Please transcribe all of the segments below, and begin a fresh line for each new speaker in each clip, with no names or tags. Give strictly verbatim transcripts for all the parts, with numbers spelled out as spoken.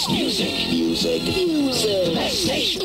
best music. Music. Music. Best station.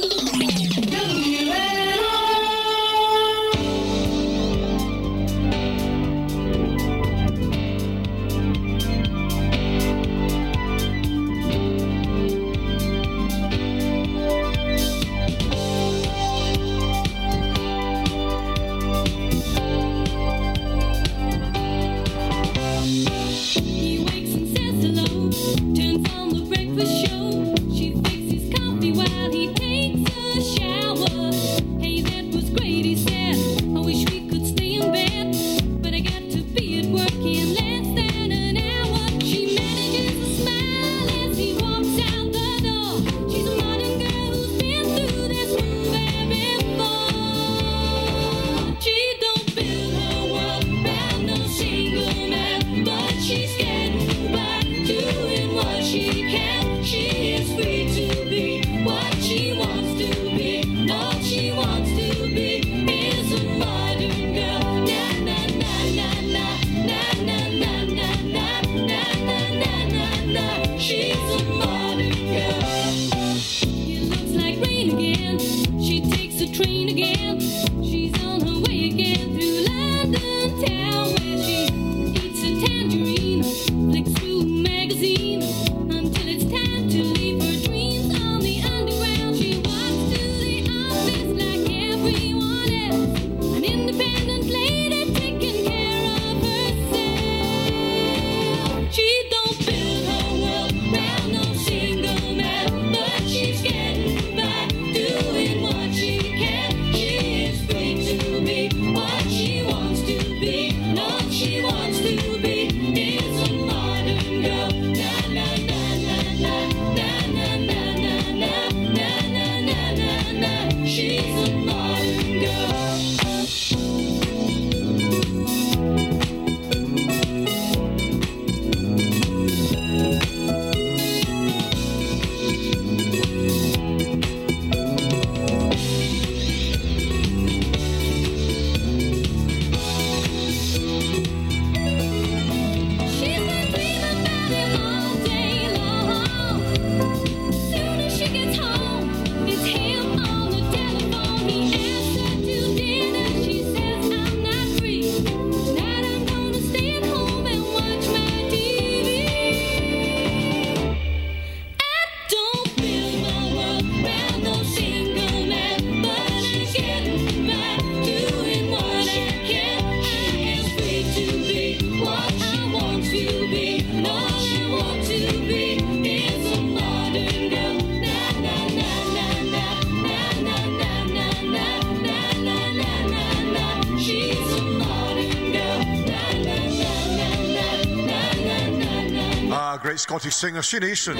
Scottish singer Sinead Easton,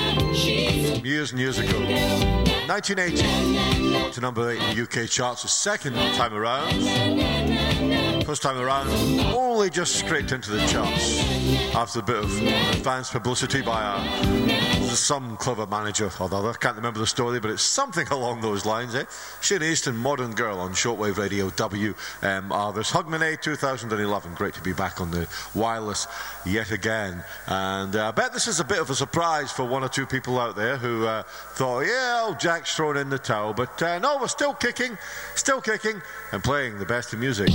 years and years ago. nineteen eighty, to number eight in the U K charts the second time around. First time around, only just scraped into the charts after a bit of advanced publicity by a, some clever manager or the other. Can't remember the story, but it's something along those lines, eh? Sinead Easton, Modern Girl on Shortwave Radio W M R. There's Hogmanay two thousand eleven. Great to be back on the wireless yet again. And uh, I bet this is a bit of a surprise for one or two people out there who uh, thought, yeah, old Jack's thrown in the towel. But uh, no, we're still kicking, still kicking, and playing the best of music.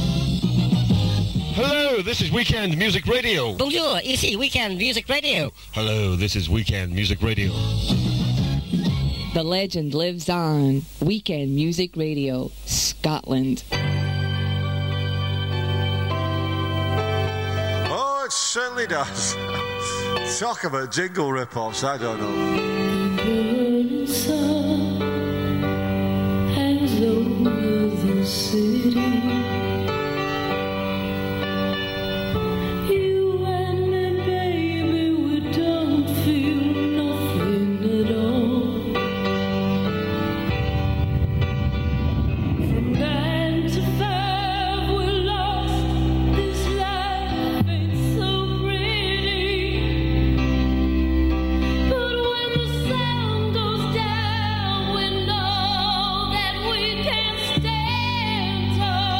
Hello, this is Weekend Music Radio.
Bonjour, ici Weekend Music Radio.
Hello, this is Weekend Music Radio.
The legend lives on. Weekend Music Radio, Scotland.
Oh, it certainly does. Talk about jingle rip-offs, I don't know.
The sun hangs over the city.
Stand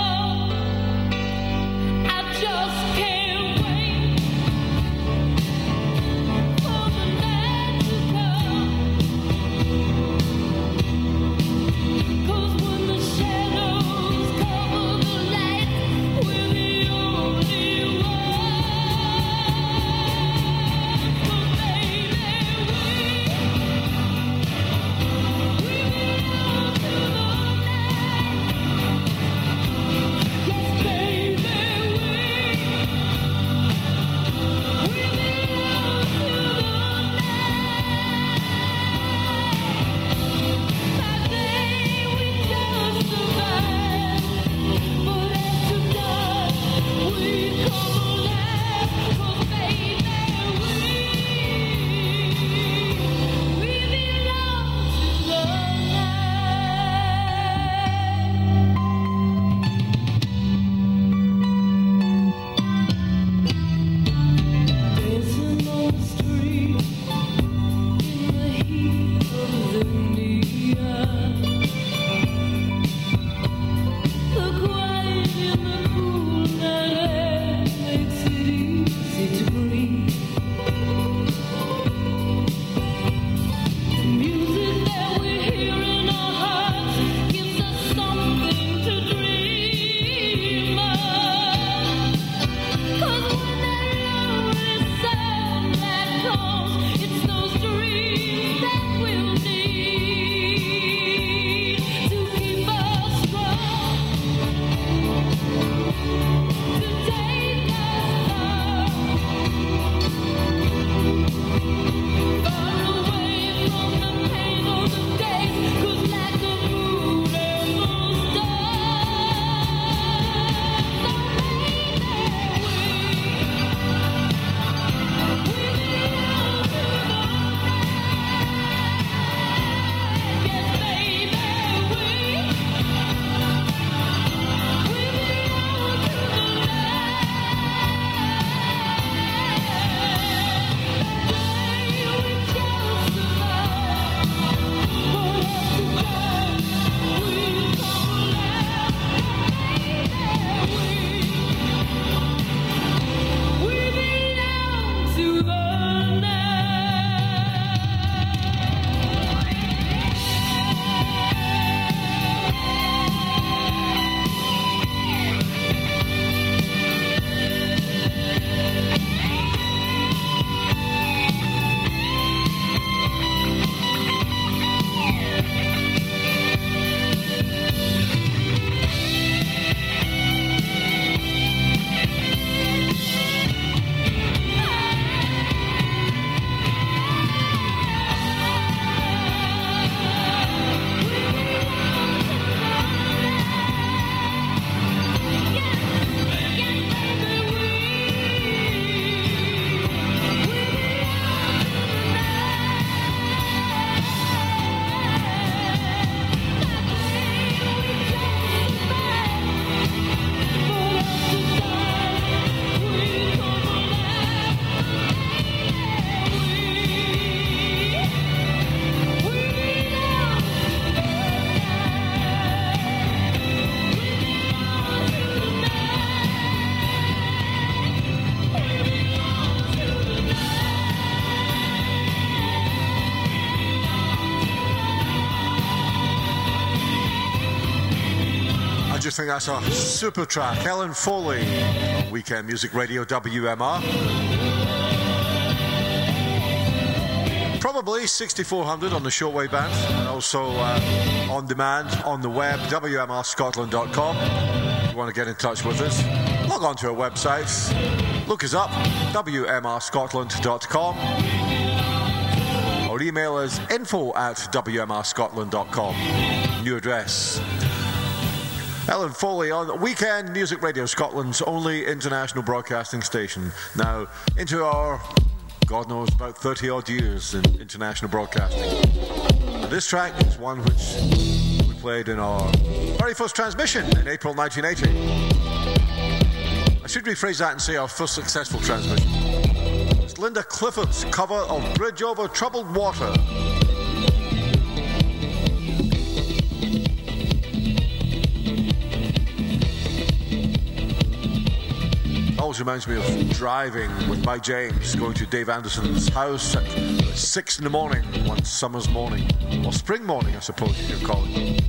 just think that's a super track. Ellen Foley on Weekend Music Radio W M R. Probably sixty-four hundred on the shortwave band, and also uh, on demand on the web, W M R Scotland dot com. If you want to get in touch with us, log on to our website, look us up, W M R Scotland dot com. Or email us info at W M R Scotland dot com. New address. Ellen Foley on Weekend Music Radio, Scotland's only international broadcasting station. Now, into our, God knows, about thirty odd years in international broadcasting. And this track is one which we played in our very first transmission in April nineteen eighty. I should rephrase that and say our first successful transmission. It's Linda Clifford's cover of Bridge Over Troubled Water. Always reminds me of driving with Mike James, going to Dave Anderson's house at six in the morning, one summer's morning, or spring morning, I suppose you could call it.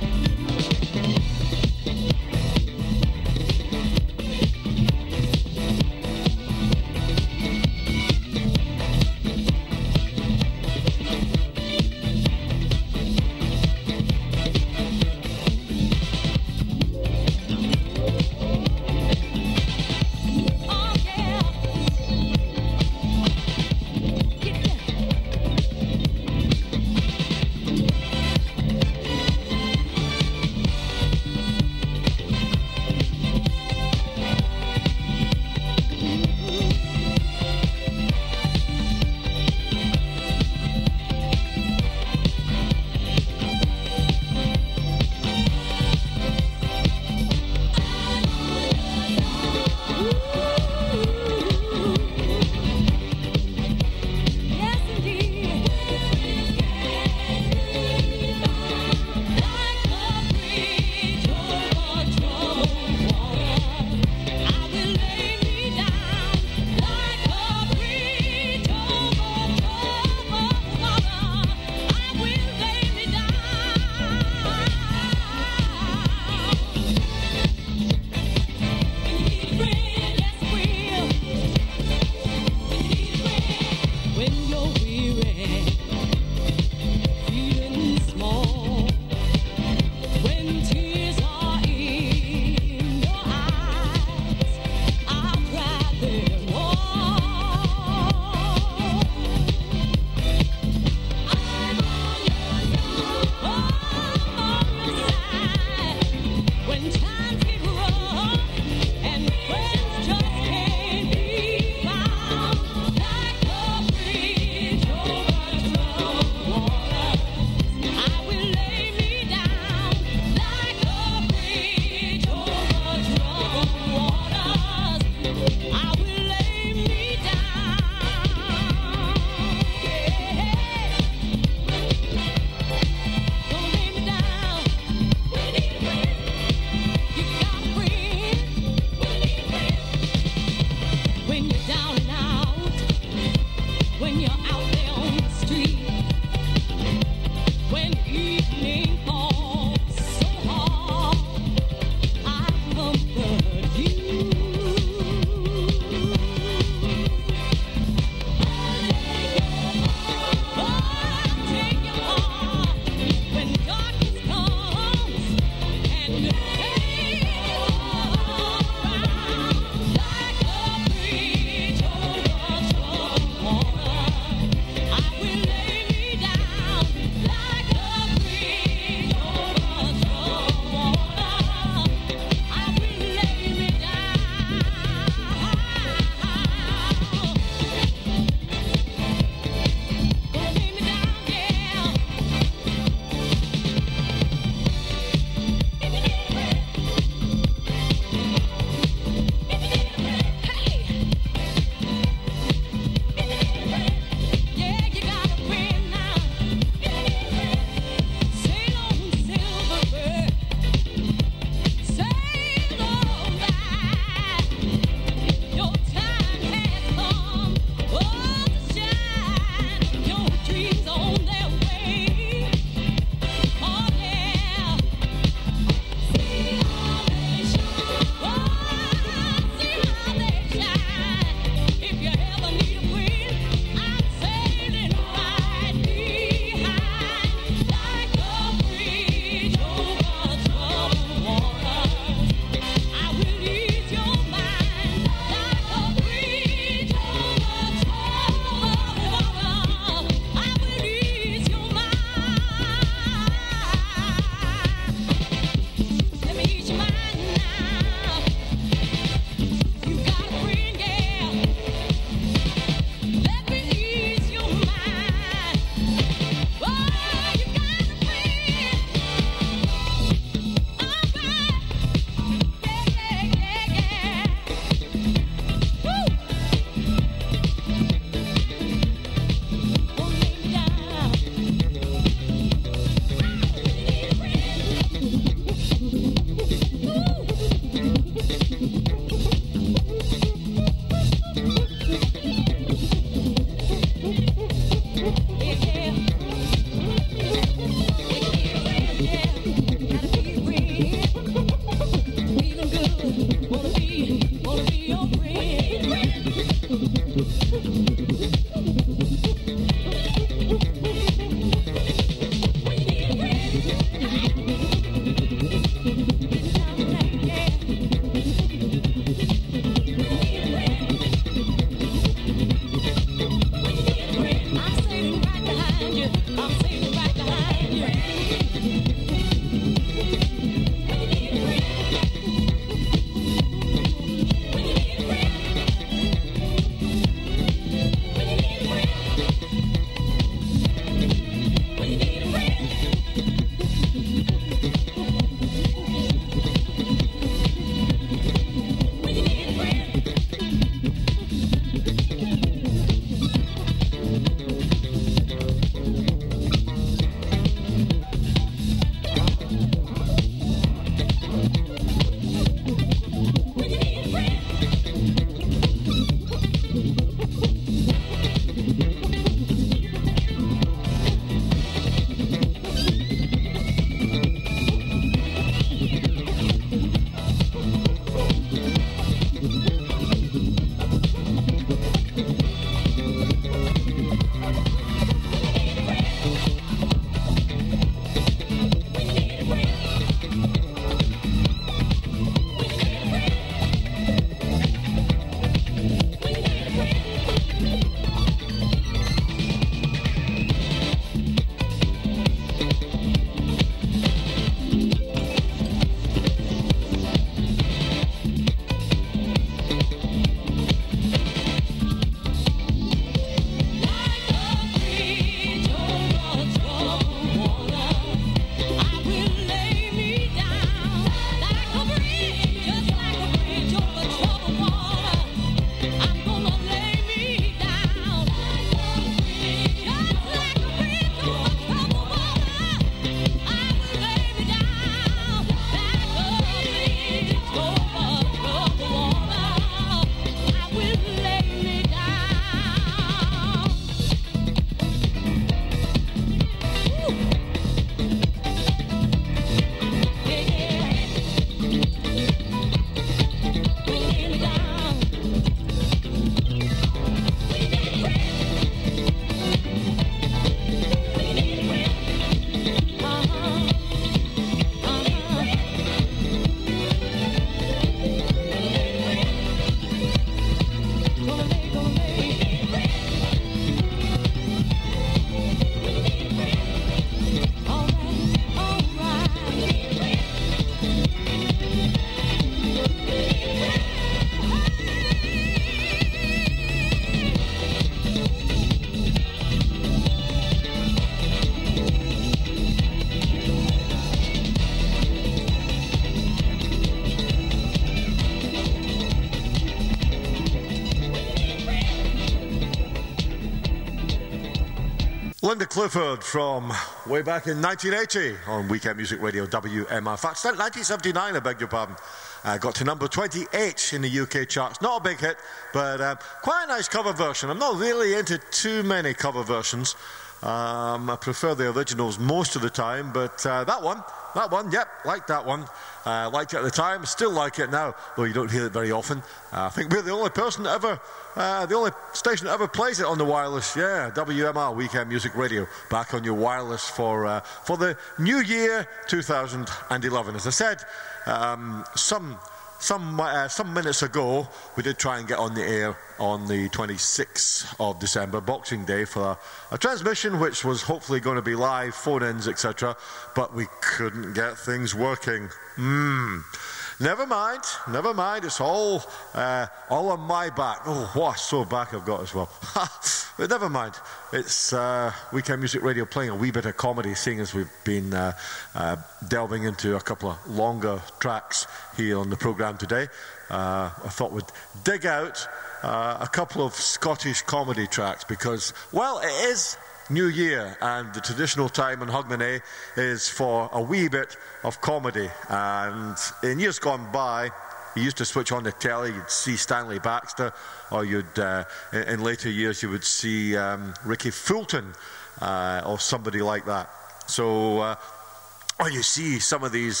Linda Clifford from way back in nineteen eighty on Weekend Music Radio W M R. In fact, nineteen seventy-nine, I beg your pardon. Uh, got to number twenty-eight in the U K charts. Not a big hit, but uh, quite a nice cover version. I'm not really into too many cover versions. Um, I prefer the originals most of the time, but uh, that one, that one, yep, liked that one. Uh, liked it at the time, still like it now, though you don't hear it very often. Uh, I think we're the only person that ever, uh, the only station that ever plays it on the wireless. Yeah, W M R, Weekend Music Radio, back on your wireless for uh, for the new year two thousand eleven. As I said, um, some some uh, some minutes ago, we did try and get on the air on the twenty-sixth of December, Boxing Day, for a, a transmission which was hopefully going to be live, phone-ins, et cetera, but we couldn't get things working. Hmm. Never mind, never mind. It's all uh, all on my back. Oh, what a sore back I've got as well. But never mind. It's uh, Weekend Music Radio playing a wee bit of comedy, seeing as we've been uh, uh, delving into a couple of longer tracks here on the programme today. Uh, I thought we'd dig out uh, a couple of Scottish comedy tracks because, well, it is New Year, and the traditional time in Hogmanay is for a wee bit of comedy. And in years gone by, you used to switch on the telly, you'd see Stanley Baxter, or you'd, uh, in, in later years, you would see um, Ricky Fulton, uh, or somebody like that. So, uh, or you see some of these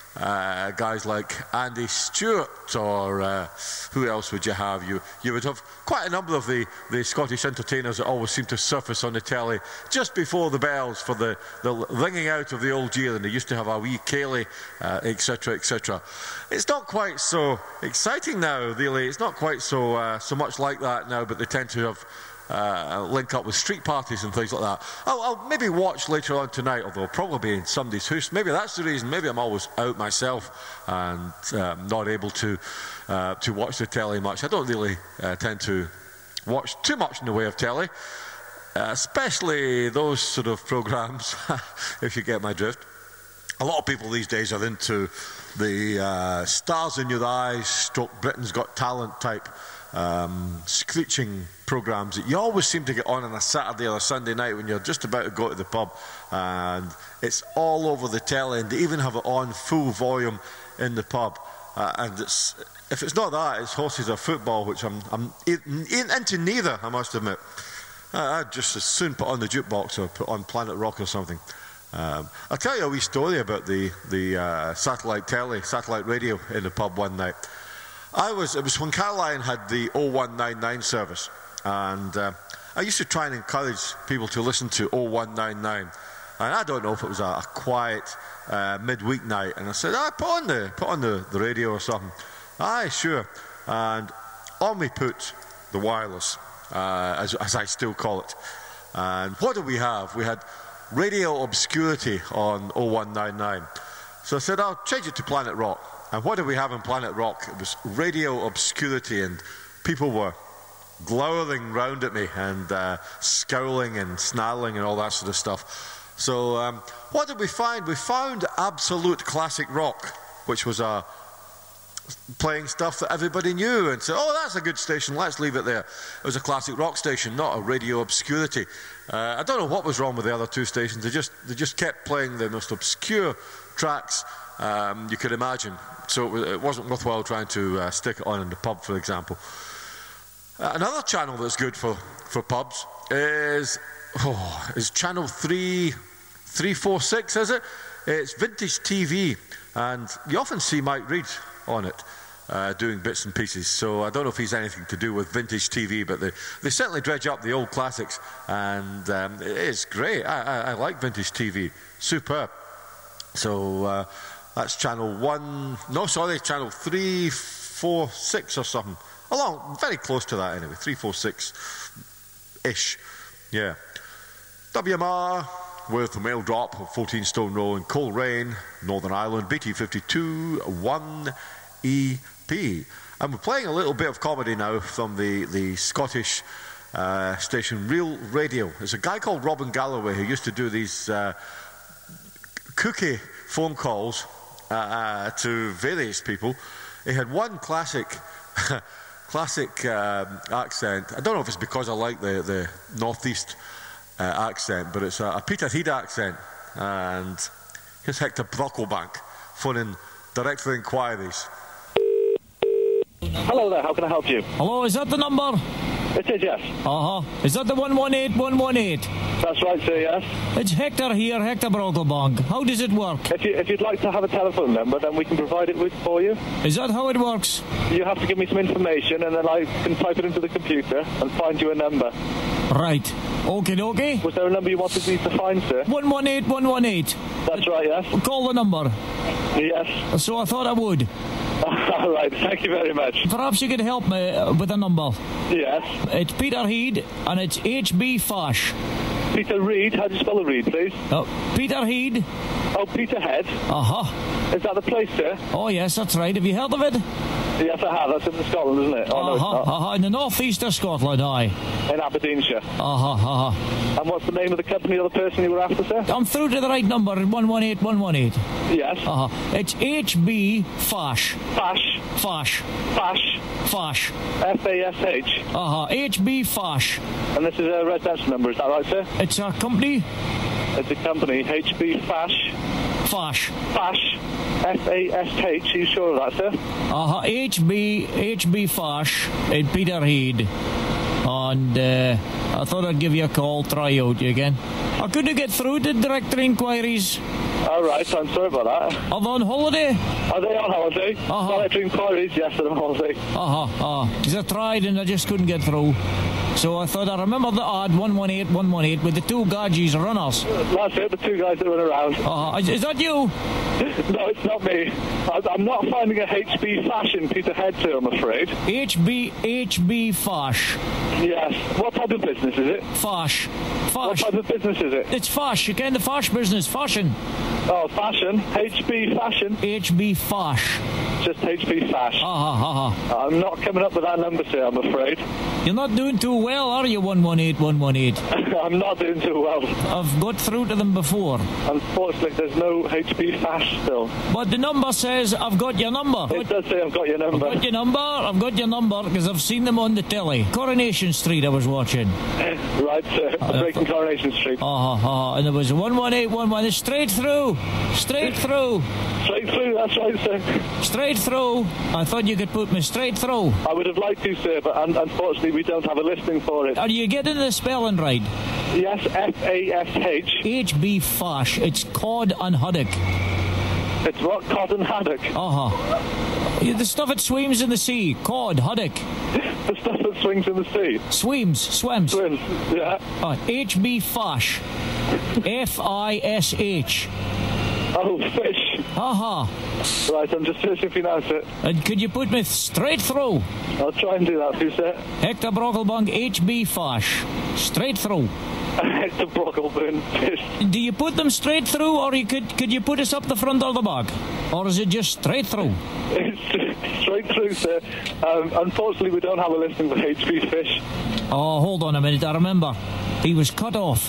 Uh, guys like Andy Stewart, or uh, who else would you have? You you would have quite a number of the, the Scottish entertainers that always seem to surface on the telly just before the bells for the, the ringing out of the old year, and they used to have a wee Cayley, uh, et cetera, et cetera. It's not quite so exciting now, really. It's not quite so uh, so much like that now, but they tend to have Uh, link up with street parties and things like that. I'll, I'll maybe watch later on tonight, although I'll probably be in somebody's house. Maybe that's the reason. Maybe I'm always out myself and um, not able to uh, to watch the telly much. I don't really uh, tend to watch too much in the way of telly, uh, especially those sort of programs, if you get my drift. A lot of people these days are into the uh, stars in your eyes, stroke Britain's Got Talent type Um, screeching programs that you always seem to get on on a Saturday or a Sunday night when you're just about to go to the pub, and it's all over the telly, and they even have it on full volume in the pub. Uh, and it's, if it's not that, it's horses or football, which I'm, I'm in, into neither, I must admit. Uh, I'd just as soon put on the jukebox or put on Planet Rock or something. Um, I'll tell you a wee story about the, the uh, satellite telly, satellite radio in the pub one night. I was, it was when Caroline had the oh one nine nine service, and uh, I used to try and encourage people to listen to oh one nine nine, and I don't know if it was a, a quiet uh, midweek night, and I said, ah, put on the put on the, the radio or something. Aye, sure. And on we put the wireless, uh, as, as I still call it. And what did we have? We had Radio Obscurity on oh one nine nine. So I said, I'll change it to Planet Rock. And what did we have in Planet Rock? It was Radio Obscurity, and people were glowering round at me and uh, scowling and snarling and all that sort of stuff. So um, what did we find? We found Absolute Classic Rock, which was uh, playing stuff that everybody knew, and said, oh, that's a good station, let's leave it there. It was a classic rock station, not a Radio Obscurity. Uh, I don't know what was wrong with the other two stations. They just, they just kept playing the most obscure tracks um, you could imagine. So it wasn't worthwhile trying to uh, stick it on in the pub, for example. Uh, another channel that's good for, for pubs is oh, is channel three three four six, is it? It's Vintage T V, and you often see Mike Reid on it uh, doing bits and pieces. So I don't know if he's anything to do with Vintage T V, but they, they certainly dredge up the old classics, and um, it is great. I, I, I like Vintage T V, superb. So uh, that's channel one, no sorry, channel three four six or something. Along, very close to that anyway, three four six-ish, yeah. W M R with the mail drop of fourteen Stone Row in Coleraine, Northern Ireland, B T fifty-two one E P. And we're playing a little bit of comedy now from the, the Scottish uh, station Real Radio. There's a guy called Robin Galloway who used to do these uh, kooky phone calls uh, to various people. He had one classic classic um, accent. I don't know if it's because I like the, the northeast uh, accent, but it's a, a Peterhead accent. And here's Hector Brocklebank phoning direct for inquiries.
Hello there, how can I help you?
Hello, is that the number?
It is, yes.
Uh-huh. Is that the one one eight one one eight?
That's right, sir, yes.
It's Hector here, Hector Brocklebank. How does it work?
If, you, if you'd like to have a telephone number, then we can provide it with for you.
Is that how it works?
You have to give me some information, and then I can type it into the computer and find you a number.
Right. Okay, okay.
Was there a number you wanted me to find, sir?
one one eight one one eight.
That's right, yes.
Call the number.
Yes.
So I thought I would.
All right, thank you very much.
Perhaps you could help me uh, with a number.
Yes.
It's Peterhead, and it's H B Fash.
Peter Reed, how do you spell the Reed, please?
Oh, Peterhead.
Oh, Peterhead.
Uh-huh.
Is that the place, sir?
Oh, yes, that's right. Have you heard of it?
Yes, I have. That's in Scotland, isn't it? Oh,
uh-huh,
no, it's not.
Uh-huh, in the northeast of Scotland, aye.
In Aberdeenshire.
Uh-huh, uh-huh.
And what's the name of the company or the person you were after, sir?
I'm through to the right number, one one eight one one eight.
Yes.
Uh-huh. It's H B Fash.
Fash.
Fash.
Fash.
Fash.
F A S H.
Uh-huh. H B Fash.
And this is a residential number, is that right, sir?
It's a company.
It's a company, H B Fash.
Fash.
Fash. F A S H, are you sure of that, sir?
Uh-huh. H B, H B Fash in Peterhead. And uh, I thought I'd give you a call, try out you again. I couldn't get through to directory inquiries.
All right, I'm sorry about that.
Are they on holiday?
Are they on holiday?
Uh-huh.
Directory inquiries, yes, they're on holiday.
Uh-huh, uh-huh. Because I tried and I just couldn't get through. So I thought I remember the ad one one eight one one eight with the two Gadgies runners.
That's it, the two guys that run around.
Uh-huh. Is, is that you?
No, it's not me. I, I'm not finding a H B Fash in Peterhead, sir, I'm afraid.
H B, H B Fash.
Yes. What type of business is it?
Fash. Fash.
What type of business is it?
It's Fash. You can the Fash business. Fashion.
Oh, fashion. H B Fashion.
H B Fash.
Just H B Fash.
Uh-huh, uh-huh.
I'm not coming up with that number, sir, I'm afraid.
You're not doing too well, are you, one one eight one one eight?
I'm not doing too well.
I've got through to them before.
Unfortunately, there's no H B Fash still.
But the number says I've got your number.
It does say I've got your number.
I've got your number. I've got your number because I've seen them on the telly. Coronation Street I was watching.
Right, sir. Uh, Breaking Coronation Street.
Uh-huh, uh-huh. And there was one one eight one one. Straight through. Straight through.
Straight through, that's right, sir.
Straight through. I thought you could put me straight through.
I would have liked to, sir, but un- unfortunately we don't have a listing for it.
Are you getting the spelling right?
Yes, F A S H.
H B Fash. It's cod and haddock.
It's what? Cod and haddock?
Uh-huh. The stuff that swims in the sea. Cod, haddock.
The stuff that swings in the sea?
Swims, swims.
Swims, yeah.
Uh, H B Fash. F I S H.
Oh, fish.
Uh-huh.
Right, I'm just searching for you now, sir.
And could you put me straight through?
I'll try and do that for you, sir.
Hector Brocklebank, H B Fash. Straight through.
Hector Brocklebank, fish.
Do you put them straight through, or you could could you put us up the front or the back? Or is it just straight through?
It's straight through, sir. Um, unfortunately, we don't have a listing for H B fish.
Oh, hold on a minute, I remember. He was cut off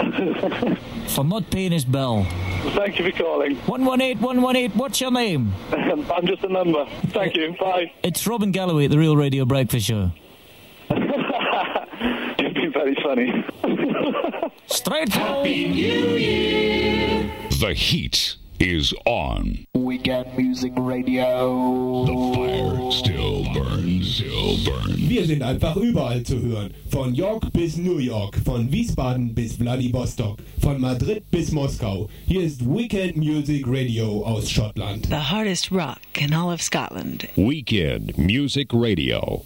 for not paying his bill.
Thank you for calling.
one one eight one one eight, what's your name?
I'm just a number. Thank you, bye.
It's Robin Galloway at the Real Radio Breakfast Show.
You've been very funny.
Straight through.
Happy New Year. The heat is on.
Weekend Music Radio.
The fire still burns, still burns.
Wir sind einfach überall zu hören. Von York bis New York, von Wiesbaden bis Vladivostok, von Madrid bis Moskau. Hier ist Weekend Music Radio aus Schottland.
The hardest rock in all of Scotland.
Weekend Music Radio.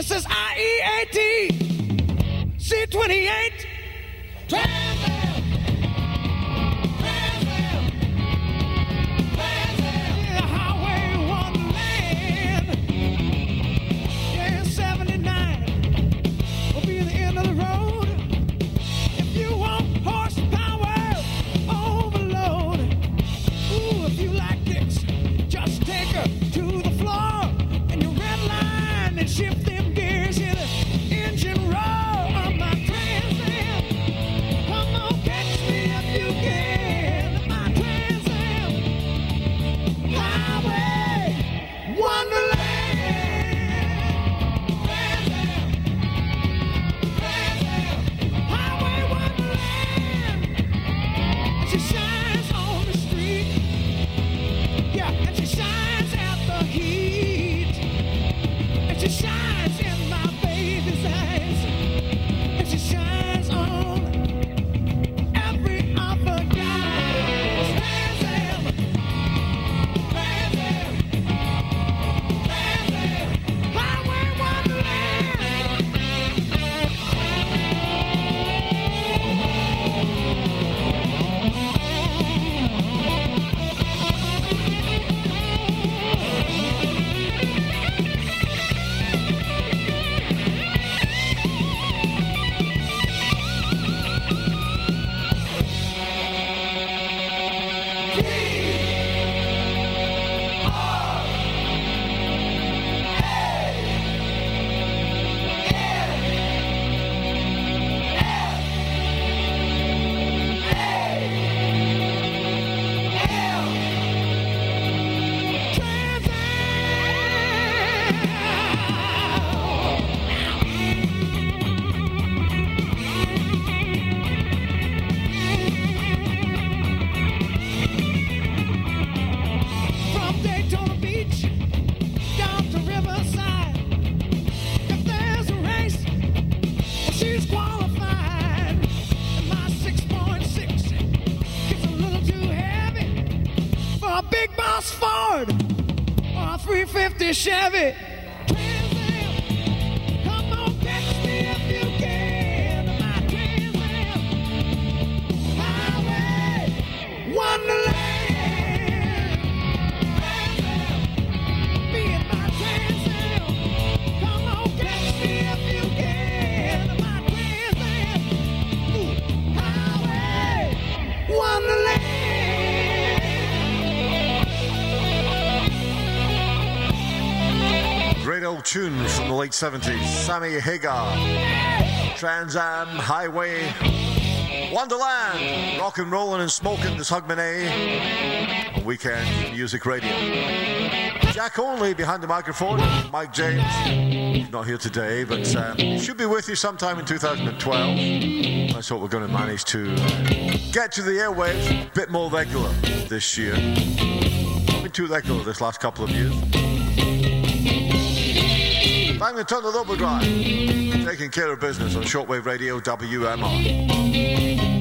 C twenty-eight, twelve, Ford or a three fifty Chevy. Trans Am, come on, catch me if you can. My Trans Am Highway Wonderland. Me and my Trans Am, come on, catch me if you can. My Trans Am Highway Wonderland.
Great old tune from the late seventies. Sammy Hagar, Trans Am Highway Wonderland. Rock and rollin' and smoking this Hogmanay on Weekend Music Radio. Jack Only behind the microphone. Mike James, he's not here today, but uh, he should be with you sometime in two thousand twelve. That's what we're going to manage to uh, get to the airwaves a bit more regular this year. Not been too regular this last couple of years. Time to turn the double drive. Taking care of business on Shortwave Radio W M R.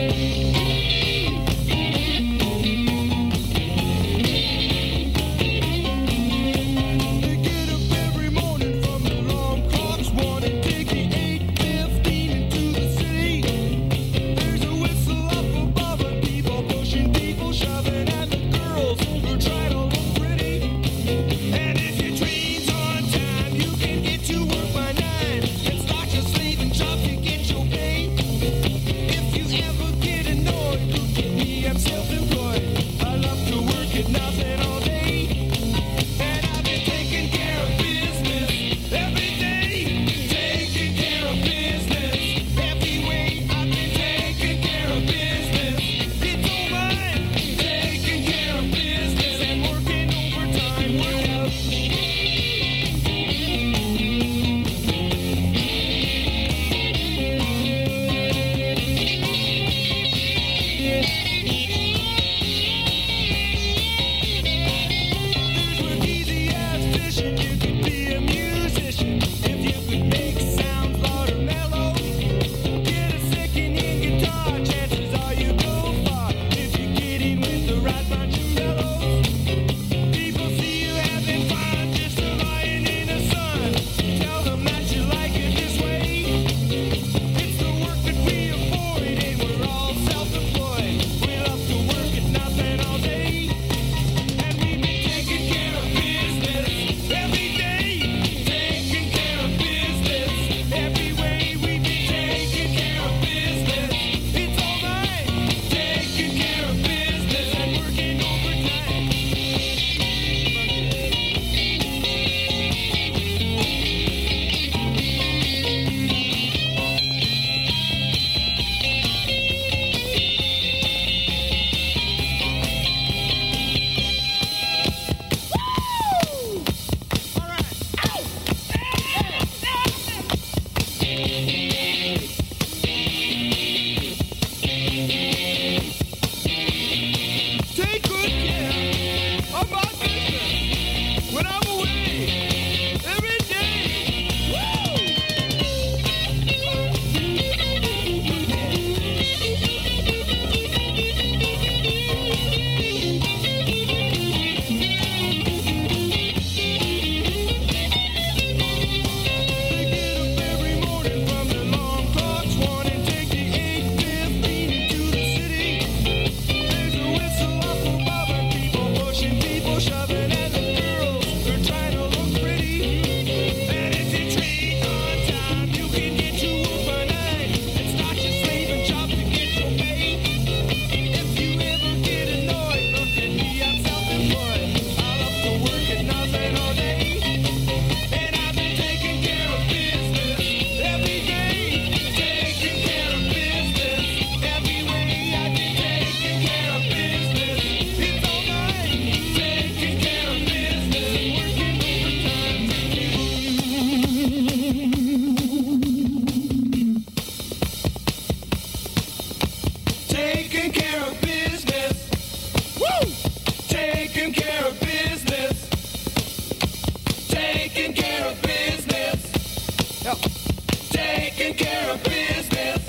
Taking care of business.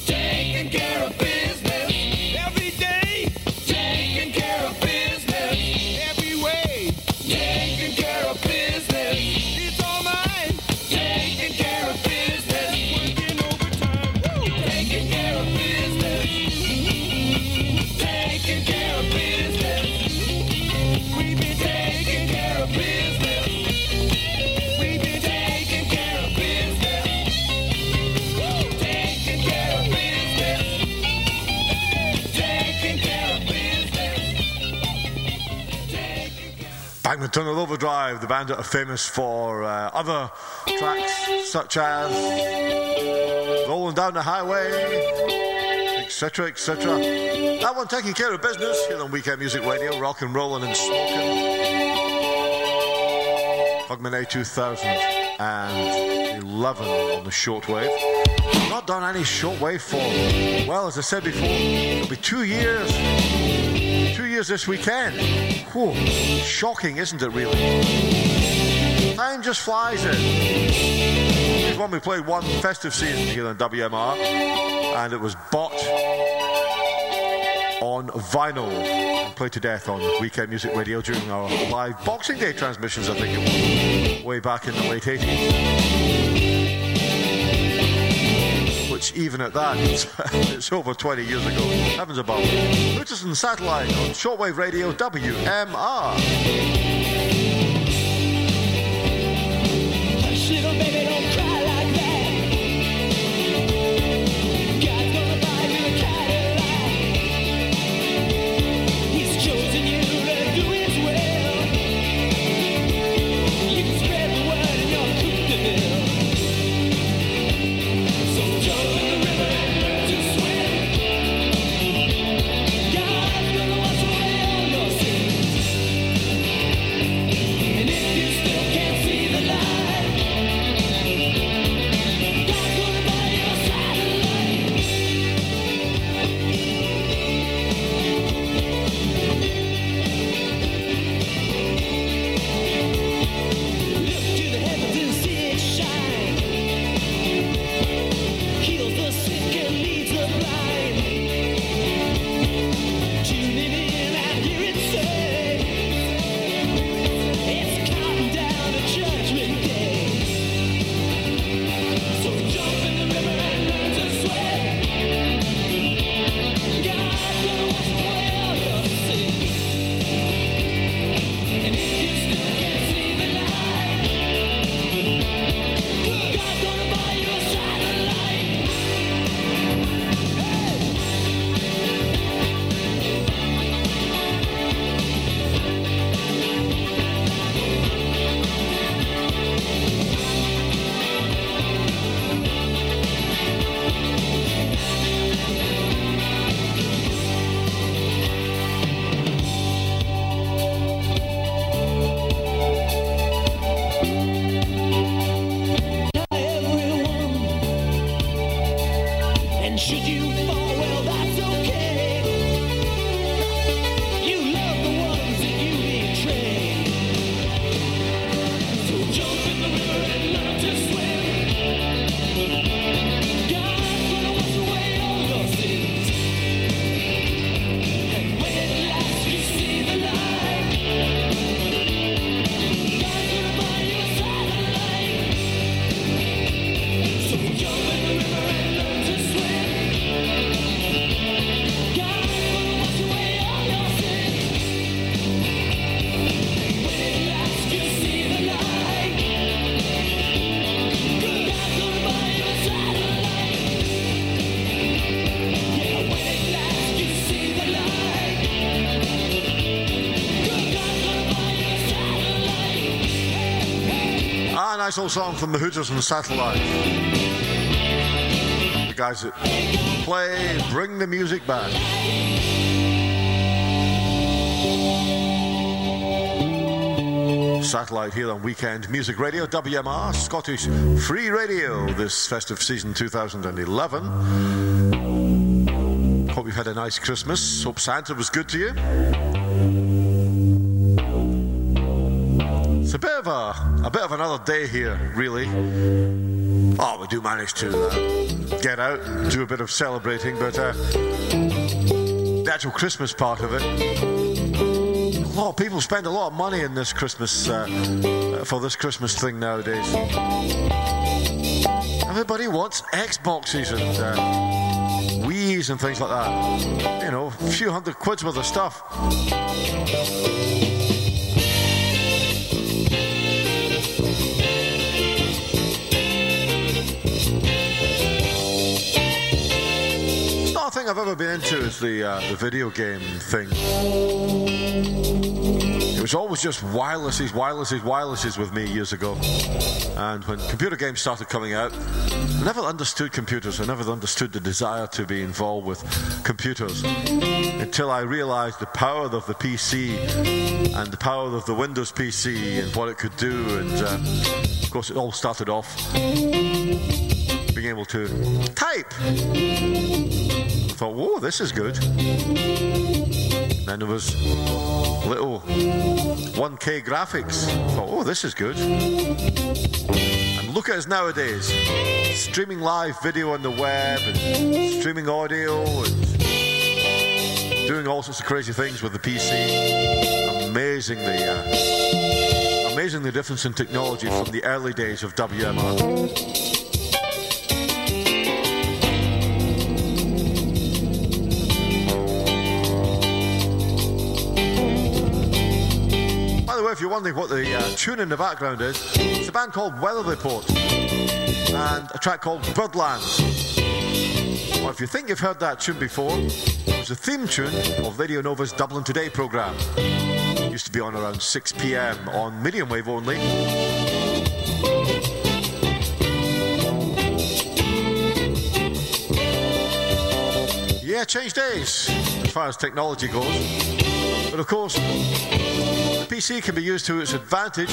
Taking care of business. Every day. Taking care of business.
Bangman Tunnel Overdrive, the band that are famous for uh, other tracks such as Rolling Down the Highway, et cetera, et cetera. That one taking care of business here on Weekend Music Radio, rock and rolling and smoking. Hogmanay two thousand eleven on the shortwave. Not done any shortwave for, well, as I said before, it'll be two years. Two years this weekend. Whew. Shocking, isn't it, really? Time just flies in. This one we played one festive season here on W M R, and it was bought on vinyl and played to death on Weekend Music Radio during our live Boxing Day transmissions, I think it was, way back in the late eighties. Which, even at that, it's, it's over twenty years ago. Heavens above. Lotus and Satellite on shortwave radio W M R.
Hush, little baby, don't cry like that. God's gonna buy you a Cadillac. He's chosen you to do his will. You can spread the word in your coupe de ville. So jump in the river and learn to swim. God's gonna wash away all your sins. And if you still can't see the light, God's gonna buy you a satellite. Look to the heavens and see it shine. Heals the sick and leads the blind. Tuning in, I hear it say, it's counting down to Judgment Day. So jump in the river and learn to swim. God's gonna wash away all your sins. And if you still can't see the light, God's gonna buy you a satellite. Everyone, and should you fall, well, that's okay. You love the ones that you betrayed. So jump in the river and learn to swim. God's gonna wash away all your sins. And when at last you see the light, God's gonna buy you a satellite. So jump in the river and learn to swim. God's gonna wash away all your sins. And when at last you see the light, God's gonna buy you a satellite. Yeah, when at last you see the light, God's gonna buy you a satellite.
Ah, nice old song from the Hooters and Satellite. The guys that play, bring the music back. Satellite here on Weekend Music Radio, W M R, Scottish Free Radio, this festive season two thousand eleven. Hope you've had a nice Christmas. Hope Santa was good to you. It's a bit of a, a bit of another day here, really. Oh, we do manage to uh, get out and do a bit of celebrating, but uh, the actual Christmas part of it, a lot of people spend a lot of money in this Christmas uh, for this Christmas thing nowadays. Everybody wants Xboxes and uh, Wii's and things like that. You know, a few hundred quid's worth of stuff. thing I've ever been into is the uh, the video game thing. It was always just wirelesses, wirelesses, wirelesses with me years ago. And when computer games started coming out, I never understood computers. I never understood the desire to be involved with computers until I realized the power of the P C and the power of the Windows P C and what it could do. And uh, of course, it all started off being able to type. I thought, whoa, this is good. Then there was little one K graphics. I thought, oh, this is good. And look at us nowadays, streaming live video on the web and streaming audio and doing all sorts of crazy things with the P C. Amazing the, uh, amazing the difference in technology from the early days of W M R. If you're wondering what the uh, tune in the background is, it's a band called Weather Report and a track called Birdlands. Well, if you think you've heard that tune before, it was the theme tune of Radio Nova's Dublin Today programme. It used to be on around six p.m. on medium wave only. Yeah, change days as far as technology goes. But of course, the P C can be used to its advantage.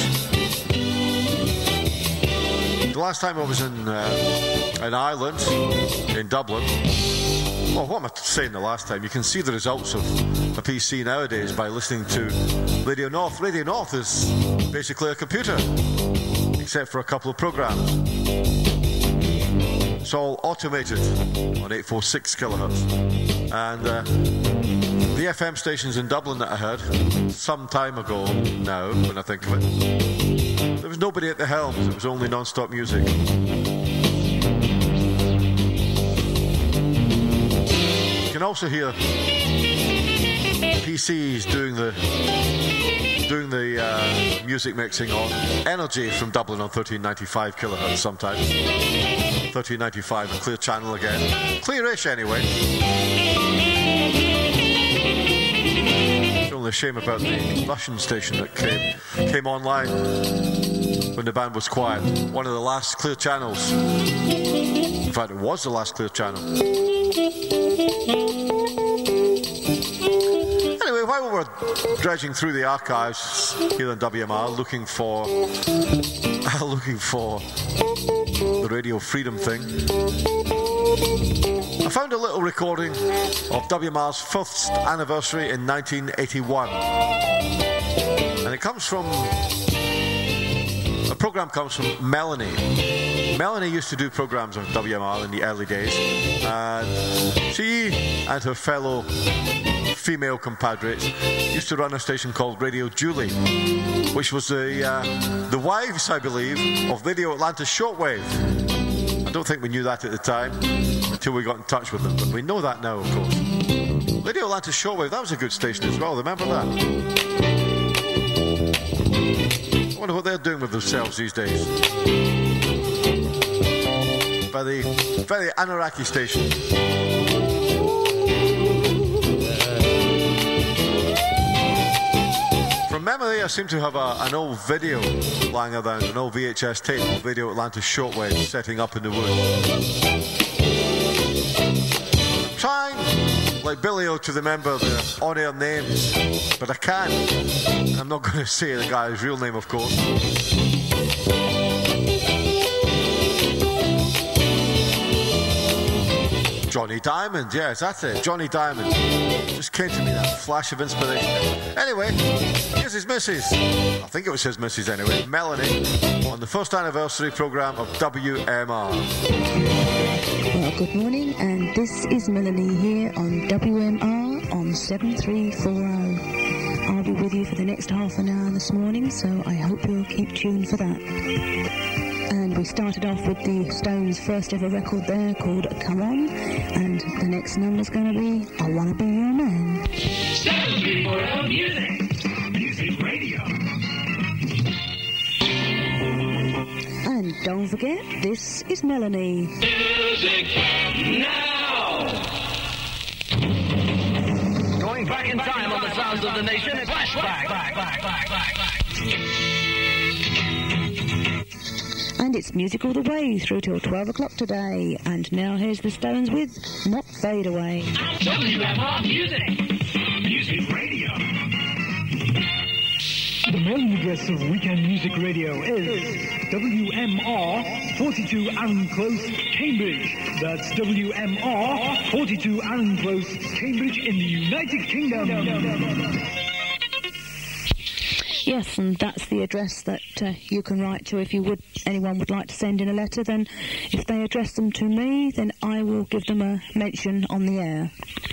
The last time I was in uh, in Ireland, in Dublin, well, what am I saying the last time? You can see the results of a P C nowadays by listening to Radio North. Radio North is basically a computer, except for a couple of programs. It's all automated on eight forty-six kilohertz. And uh, the F M stations in Dublin that I heard some time ago now, when I think of it, there was nobody at the helms. It was only non-stop music. You can also hear P Cs doing the doing the uh, music mixing on Energy from Dublin on thirteen ninety-five kilohertz sometimes. thirteen ninety-five, a clear channel again. Clearish anyway. It's only a shame about the Russian station that came came online when the band was quiet. One of the last clear channels. In fact, it was the last clear channel. Anyway, while we were dredging through the archives here on W M R, looking for looking for the Radio Freedom thing, I found a little recording of W M R's fifth anniversary in nineteen eighty-one, and it comes from a program comes from Melanie. Melanie used to do programs on W M R in the early days, and she and her fellow female compadres used to run a station called Radio Julie, which was the uh, the wives, I believe, of Radio Atlanta Shortwave. I don't think we knew that at the time until we got in touch with them, but we know that now, of course. Radio Atlanta Shortwave, that was a good station as well. Remember that? I wonder what they're doing with themselves these days. Very, very Anunnaki station. From memory, I seem to have a, an old video lying around, an old V H S tape of Radio Atlanta Shortwave setting up in the woods. I'm trying, like Billy O, to remember the on-air names, but I can't. I'm not going to say the guy's real name, of course. Johnny Diamond, yes, that's it. Johnny Diamond. Just came to me, that flash of inspiration. Anyway, here's his missus. I think it was his missus anyway, Melanie, on the first anniversary programme of W M R.
Well, good morning, and this is Melanie here on W M R on seven three four zero. I'll be with you for the next half an hour this morning, so I hope you'll keep tuned for that. And we started off with the Stones' first ever record there called Come On, and the next number's going to be I Wanna Be Your Man.
seven three four zero Music. Music Radio.
And don't forget, this is Melanie.
Music now!
sounds of the nation. Flashback.
And it's music all the way through till twelve o'clock today. And now here's the Stones with Not Fade Away.
W M R Music. Music Radio.
The mailing address of Weekend Music Radio is W M R, forty-two Arran Close, Cambridge. That's W M R, forty-two Arran Close, Cambridge in the United Kingdom.
Yes, and that's the address that uh, you can write to if you would. Anyone would like to send in a letter, then if they address them to me, then I will give them a mention on the air.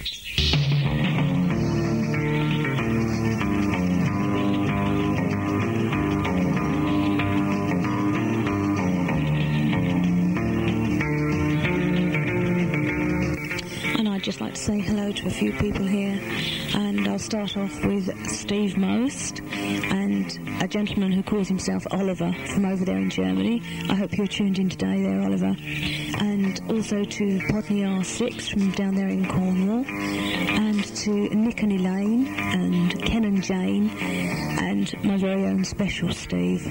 I'd just like to say hello to a few people here, and I'll start off with Steve Most and a gentleman who calls himself Oliver from over there in Germany. I hope you're tuned in today there, Oliver. And also to Podney R six from down there in Cornwall, and to Nick and Elaine and Ken and Jane and my very own special Steve.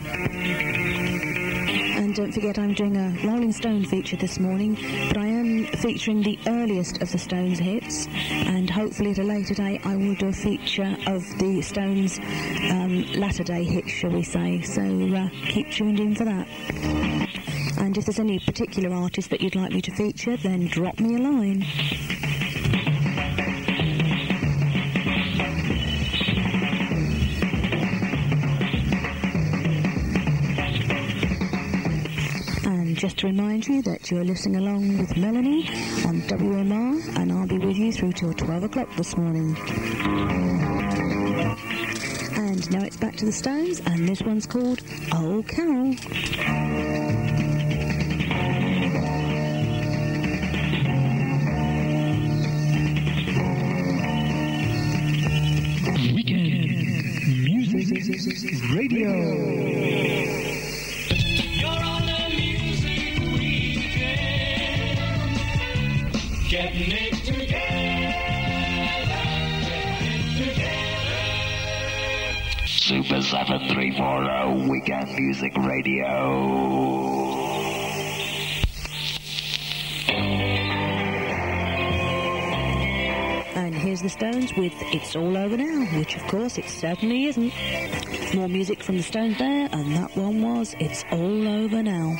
And don't forget, I'm doing a Rolling Stone feature this morning, but I am featuring the earliest of the Stones hits, and hopefully at a later date I will do a feature of the Stones' um, latter day hits, shall we say, so uh, keep tuned in for that. And if there's any particular artist that you'd like me to feature, then drop me a line. Just to remind you that you're listening along with Melanie on W M R, and I'll be with you through till twelve o'clock this morning. And now it's back to the Stones, and this one's called Old Carol.
Weekend Music Radio.
Getting it together, together.
Super seven three four zero Weekend Music Radio.
And here's the Stones with It's All Over Now, which of course it certainly isn't. More music from the Stones there, and that one was It's All Over Now.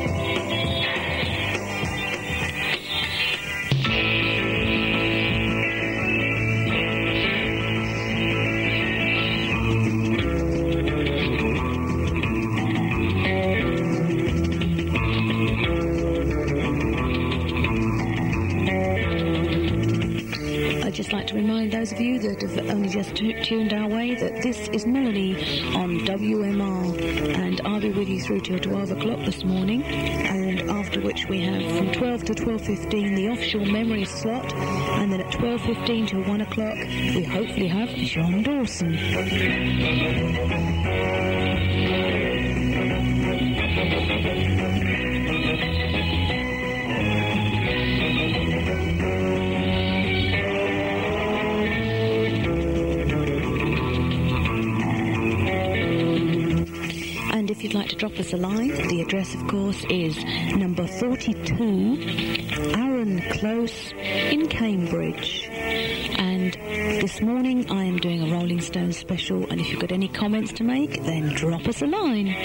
Just like to remind those of you that have only just t- tuned our way that this is Melanie on W M R, and I'll be with you through till twelve o'clock this morning, and after which we have from twelve to twelve fifteen the Offshore Memories slot, and then at twelve fifteen till one o'clock we hopefully have John Dawson. And if you'd like to drop us a line, the address, of course, is number forty-two, Arran Close in Cambridge. And this morning I am doing a Rolling Stones special, and if you've got any comments to make, then drop us a line.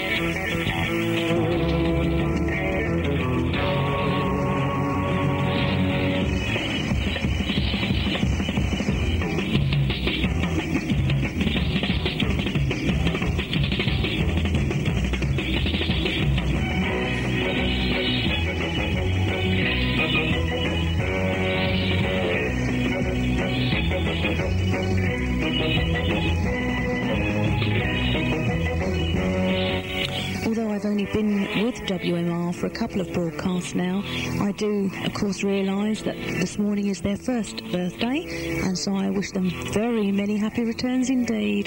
Although I've only been with W M R for a couple of broadcasts now, I do, of course, realise that this morning is their first birthday, and so I wish them very many happy returns indeed.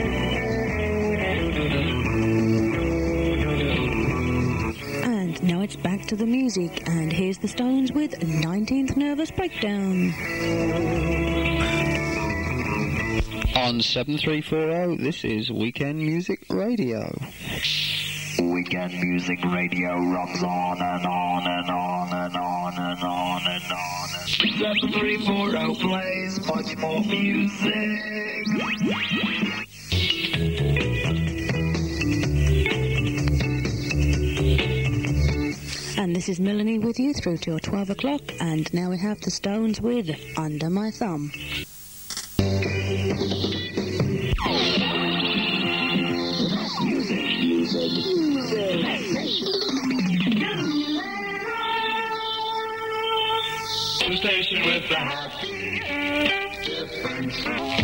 And now it's back to the music, and here's the Stones with nineteenth Nervous Breakdown.
On seven three four zero, this is Weekend Music Radio.
Weekend Music Radio runs on and on and on and on and on and on. seven three four zero plays much more music.
And this is Melanie with you through till twelve o'clock, and now we have the Stones with Under My Thumb.
Music, music, music.
The station with the happy difference.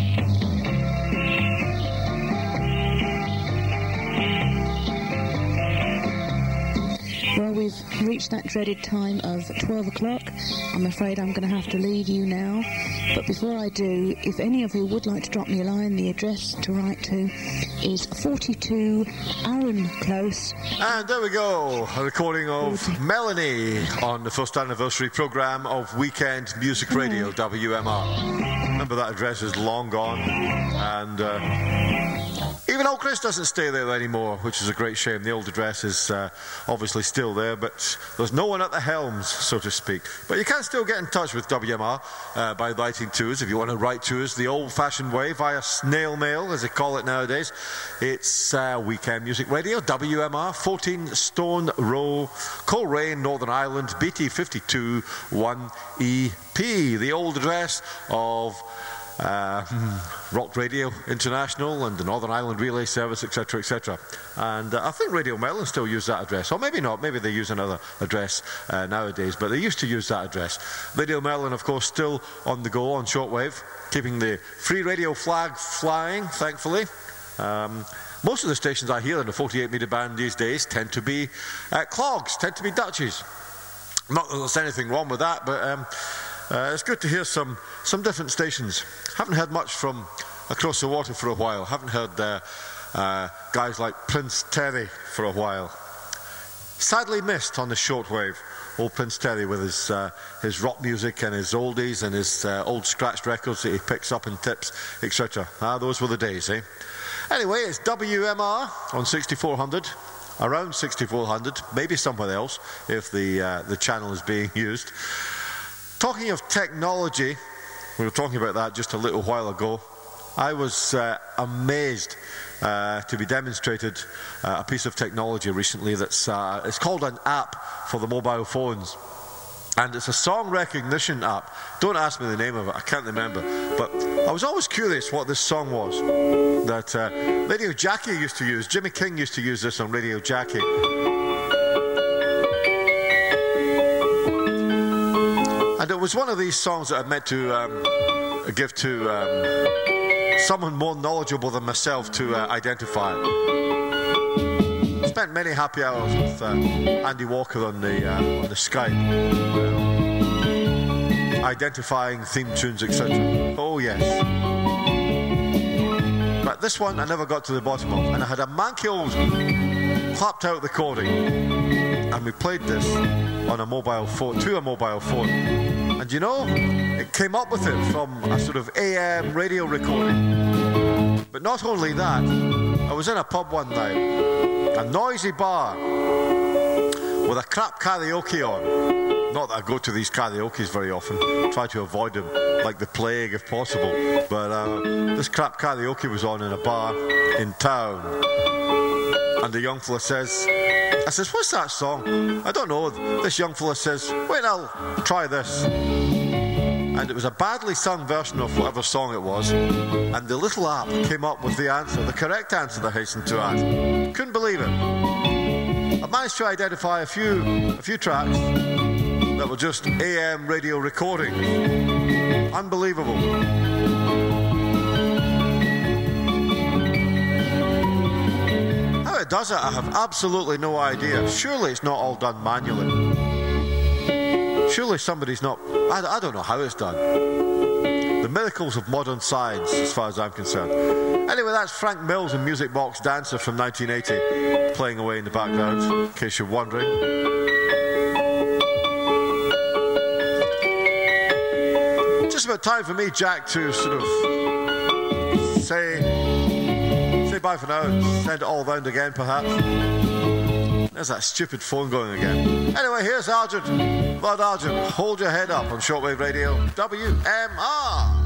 Well, we've reached that dreaded time of twelve o'clock. I'm afraid I'm going to have to leave you now. But before I do, if any of you would like to drop me a line, the address to write to is forty-two Aaron Close.
And there we go, a recording of Melanie on the first anniversary programme of Weekend Music Radio, W M R. Remember, that address is long gone, and uh, even old Chris doesn't stay there anymore, which is a great shame. The old address is uh, obviously still there, but there's no one at the helms, so to speak. But you can still get in touch with W M R uh, by writing to us, if you want to write to us the old-fashioned way, via snail mail, as they call it nowadays. It's uh, Weekend Music Radio, W M R, fourteen Stone Row, Coleraine, Northern Ireland, B T fifty-two one E P, the old address of Uh, Rock Radio International and the Northern Ireland Relay Service, etc, et cetera. And uh, I think Radio Melon still use that address, or maybe not, maybe they use another address uh, nowadays, but they used to use that address. Radio Melon, of course, still on the go on shortwave, keeping the free radio flag flying, thankfully. Um, most of the stations I hear in the forty-eight metre band these days tend to be uh, clogs, tend to be Dutchies. Not that there's anything wrong with that, but um, Uh, it's good to hear some, some different stations. Haven't heard much from across the water for a while. Haven't heard uh, uh, guys like Prince Terry for a while. Sadly missed on the shortwave. Old Prince Terry with his, uh, his rock music and his oldies and his uh, old scratched records that he picks up in tips, et cetera. Ah, those were the days, eh? Anyway, it's W M R on sixty-four hundred. Around sixty-four hundred, maybe somewhere else if the, uh, the channel is being used. Talking of technology, we were talking about that just a little while ago. I was uh, amazed uh, to be demonstrated uh, a piece of technology recently that's uh, it's called an app for the mobile phones. And it's a song recognition app. Don't ask me the name of it, I can't remember. But I was always curious what this song was that uh, Radio Jackie used to use. Jimmy King used to use this on Radio Jackie. And it was one of these songs that I meant to um, give to um, someone more knowledgeable than myself to uh, identify. Spent many happy hours with uh, Andy Walker on the uh, on the Skype, uh, identifying theme tunes, et cetera. Oh yes. But this one I never got to the bottom of, and I had a manky old clapped out recording, and we played this on a mobile phone, to a mobile phone. And you know, it came up with it from a sort of A M radio recording. But not only that, I was in a pub one night, a noisy bar, with a crap karaoke on. Not that I go to these karaokes very often, try to avoid them like the plague if possible. But uh, this crap karaoke was on in a bar in town. And the young fella says, I says, what's that song? I don't know. This young fella says, wait, I'll try this. And it was a badly sung version of whatever song it was. And the little app came up with the answer, the correct answer, I hasten to add. Couldn't believe it. I managed to identify a few, a few tracks that were just A M radio recordings. Unbelievable. How it does it, I have absolutely no idea. Surely it's not all done manually. Surely somebody's not... I, I don't know how it's done. The miracles of modern science, as far as I'm concerned. Anyway, that's Frank Mills and Music Box Dancer from nineteen eighty, playing away in the background, in case you're wondering. just about time for me, Jack, to sort of say say bye for now and send it all round again, perhaps. There's that stupid phone going again. Anyway, here's Argent. Blood Argent, hold your head up on Shortwave Radio, W M R.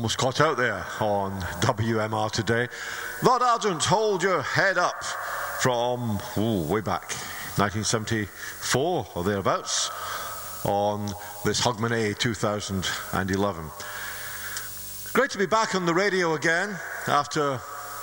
almost caught out there on W M R today. Lord Argent, Hold Your Head Up, from ooh, way back, nineteen seventy-four or thereabouts, on this Hogmanay two thousand eleven. Great to be back on the radio again after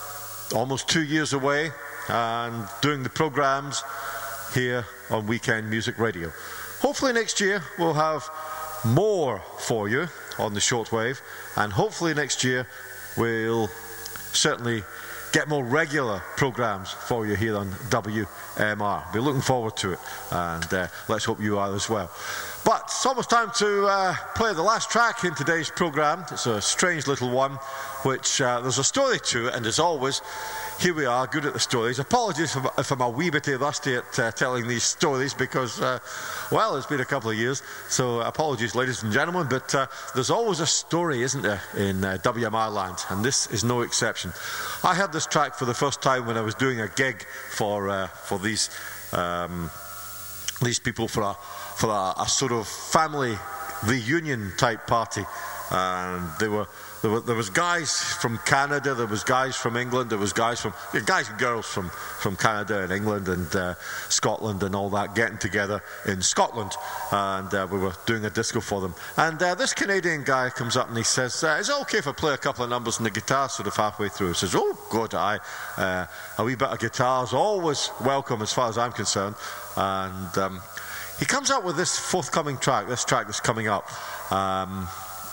almost two years away and doing the programs here on Weekend Music Radio. Hopefully next year we'll have more for you on the shortwave, and hopefully next year we'll certainly get more regular programs for you here on W M R. Be looking forward to it, and uh, let's hope you are as well. But it's almost time to uh, play the last track in today's program. It's a strange little one, which uh, there's a story to it, and as always, here we are, good at the stories. Apologies if, if I'm a wee bit rusty at uh, telling these stories because, uh, well, it's been a couple of years. So apologies, ladies and gentlemen, but uh, there's always a story, isn't there, in uh, W M R land, and this is no exception. I heard this track for the first time when I was doing a gig for uh, for these um, these people for a for a, a sort of family reunion type party, and they were. There, were, there was guys from Canada, there was guys from England, there was guys from yeah, guys and girls from, from Canada and England and uh, Scotland and all that getting together in Scotland, and uh, we were doing a disco for them. And uh, this Canadian guy comes up and he says, uh, "Is it okay if I play a couple of numbers on the guitar?" Sort of halfway through, he says, "Oh, good, aye. Uh, a wee bit of guitar is always welcome as far as I'm concerned." And um, he comes out with this forthcoming track, this track that's coming up. Um,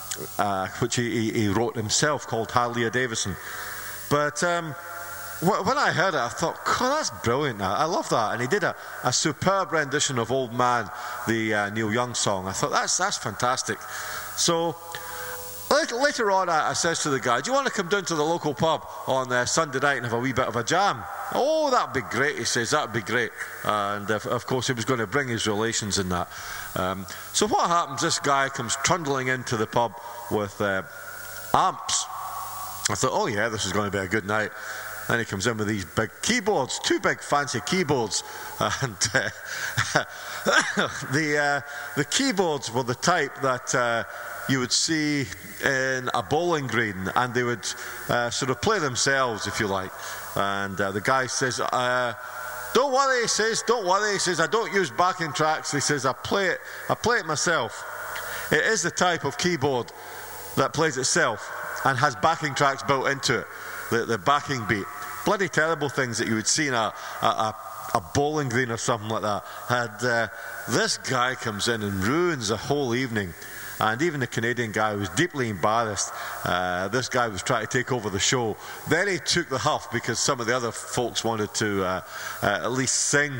Uh, which he, he wrote himself, called Harley Davidson. But um, wh- when I heard it, I thought, God, that's brilliant. I love that. And he did a, a superb rendition of Old Man, the uh, Neil Young song. I thought, that's that's fantastic. So later, later on, I, I says to the guy, "Do you want to come down to the local pub on uh, Sunday night and have a wee bit of a jam?" "Oh, that'd be great," he says, "that'd be great." And uh, of course he was going to bring his relations in that. Um, so what happens, this guy comes trundling into the pub with uh, amps. I thought, oh yeah, this is going to be a good night. Then he comes in with these big keyboards, two big fancy keyboards, and uh, the uh, the keyboards were the type that uh, you would see in a bowling green, and they would uh, sort of play themselves, if you like. And uh, the guy says, uh, "Don't worry," he says, "don't worry," he says, "I don't use backing tracks," he says, I play it, I play it myself. It is the type of keyboard that plays itself and has backing tracks built into it, the, the backing beat. Bloody terrible things that you would see in a, a, a, a bowling green or something like that. And uh, this guy comes in and ruins the whole evening. And even the Canadian guy was deeply embarrassed. Uh, this guy was trying to take over the show. Then he took the huff because some of the other folks wanted to uh, uh, at least sing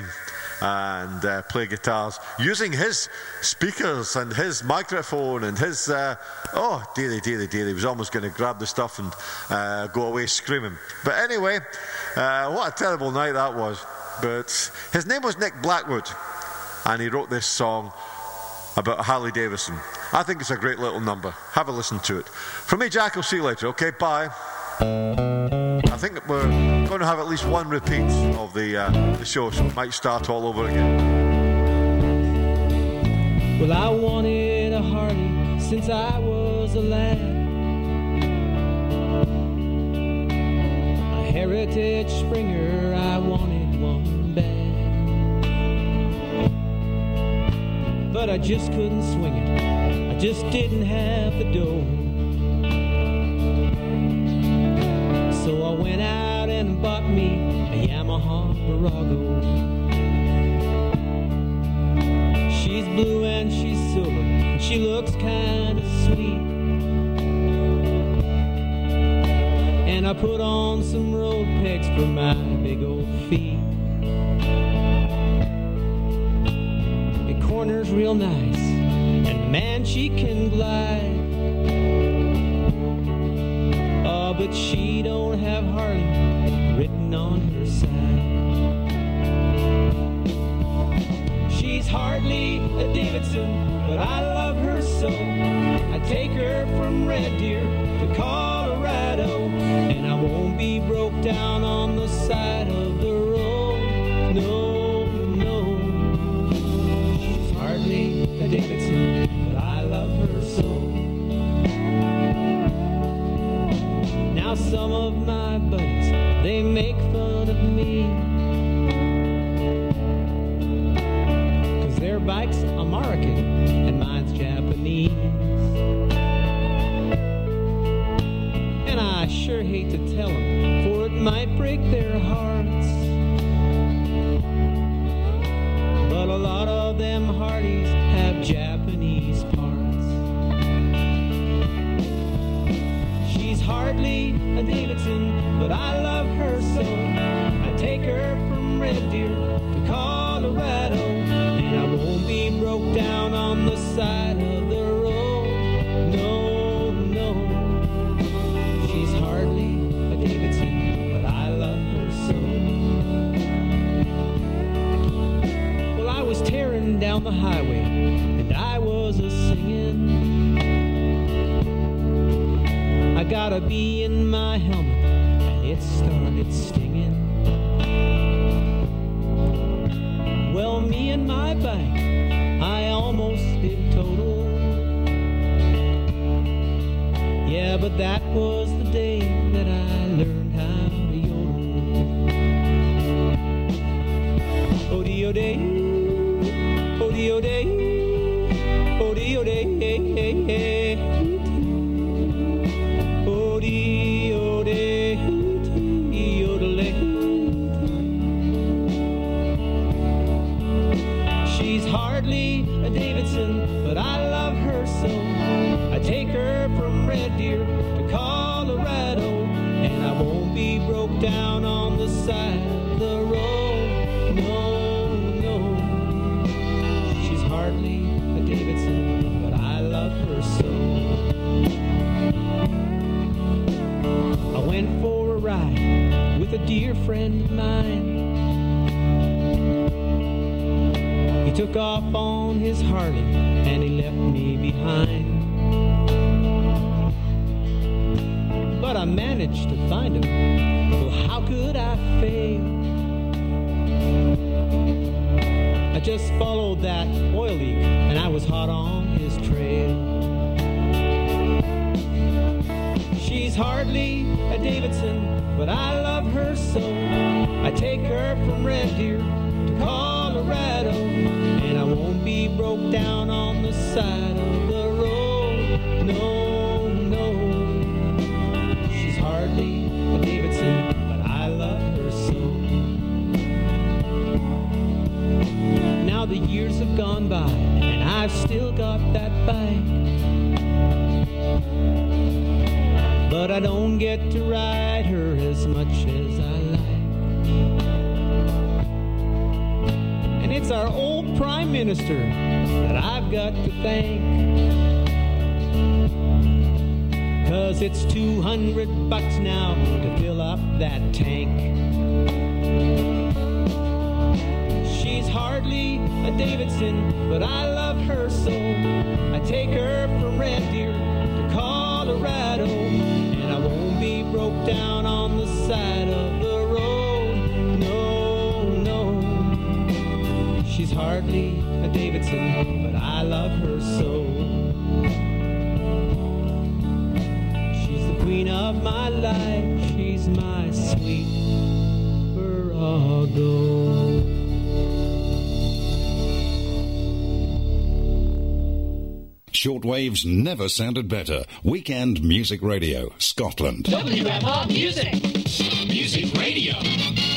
and uh, play guitars using his speakers and his microphone and his uh, oh dearie dearie dearie, he was almost going to grab the stuff and uh, go away screaming. But anyway, uh, what a terrible night that was. But his name was Nick Blackwood, and he wrote this song about Harley Davidson. I think it's a great little number. Have a listen to it. From me, Jack, I'll see you later. Okay, bye. I think we're going to have at least one repeat of the, uh, the show, so it might start all over again.
Well, I wanted a Harley since I was a lad, a Heritage Springer, I wanted one bad, but I just couldn't swing it, I just didn't have the dough. So I went out and bought me a Yamaha Virago. She's blue and she's silver, and she looks kind of sweet. And I put on some road pegs for my big old feet. The corner's real nice, and man, she can glide. Oh, but she don't have Harley written on her side. She's hardly a Davidson, but I love her so. I take her from Red Deer to Colorado, and I won't be broke down on the side of the road. No, no. She's hardly a Davidson, but I love her so.
buddies, they make fun of me. Cause their bike's American and mine's Japanese. And I sure hate to tell them, for it might break their hearts. But a lot of them Hardys have Japanese parts. She's hardly a Davidson, but I love her so. I take her from Red Deer to Colorado, and I won't be broke down on the side of the road. No, no. She's hardly a Davidson, but I love her so. Well, I was tearing down the highway, and I was a singing. I gotta be in my helmet, and it started stinging. Well, me and my bike, I almost did total. Yeah, but that was the day that I learned how to yodel. O-dee-o-day, o-dee-o-day, o-dee-o-day, hey, hey, hey. She's hardly a Davidson, but I love her so. I take her from Red Deer to Colorado, and I won't be broke down on the side of the road. No, no. She's hardly a Davidson, but I love her so. I went for a ride with a dear friend of mine. He took off on his Harley and he left me behind. But I managed to find him. Well, how could I fail? I just followed that oil leak and I was hot on his trail. She's hardly a Davidson, but I love her so. I take her from Red Deer to Colorado, and I won't be broke down on the side of the road. No, no. She's hardly a Davidson, but I love her so. Now the years have gone by, and I've still got that bike. But I don't get to ride her as much as I like. And it's our old Prime Minister that I've got to thank. Cause it's two hundred bucks now to fill up that tank. She's hardly a Davidson, but I love her so. I take her from Red Deer to Colorado, and I won't be broke down on the side of the road. No, no. She's hardly a Davidson, but I love her so. She's the queen of my life. She's my sweet Virago.
Shortwaves never sounded better. Weekend Music Radio, Scotland.
W M R Music. Music Radio.